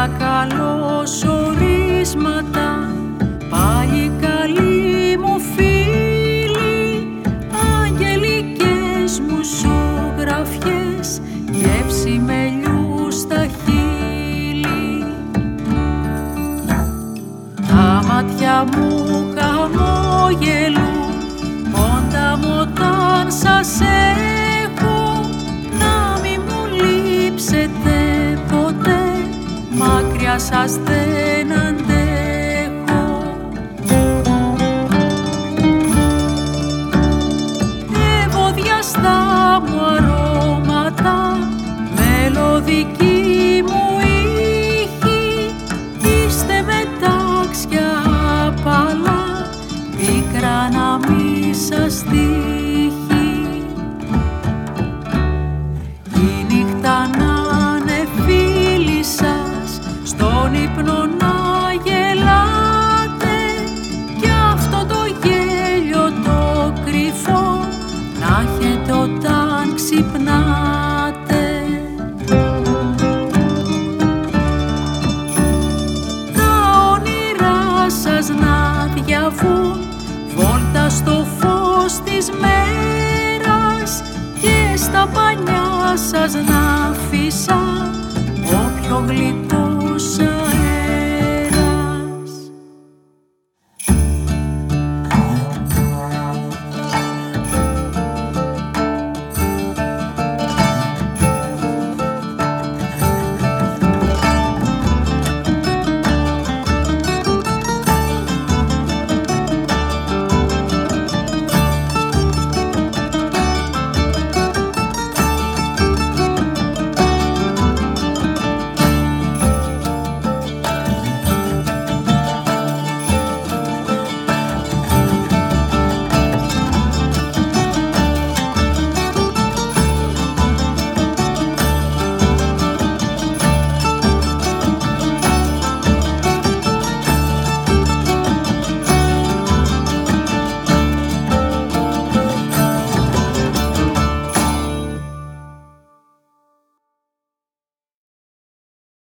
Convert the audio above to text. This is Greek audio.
τα καλωσορίσματα, πάλι καλοί μου φίλοι, αγγελικές μου ζωγραφιές, γεύση μελιού στα χείλη. Τα μάτια μου χαμόγελουν, πόντα μου όταν σας έχω, να μη μου λείψετε ποτέ, μακριά σας δεν αντέχω. Ευωδιαστά μου αρώματα, μελωδική μου ήχη, είστε μετάξια απαλά, πίκρα να μη σας τύχει. Η νύχτα να είναι φίλη σας, στον ύπνο να γελάτε, κι αυτό το γέλιο το κρυφό να έχετε όταν ξυπνάτε. Τα όνειρά σας να διαβούν βόλτα στο φως της μέρας, και στα πανιά σας να φύσα όποιο γλυκό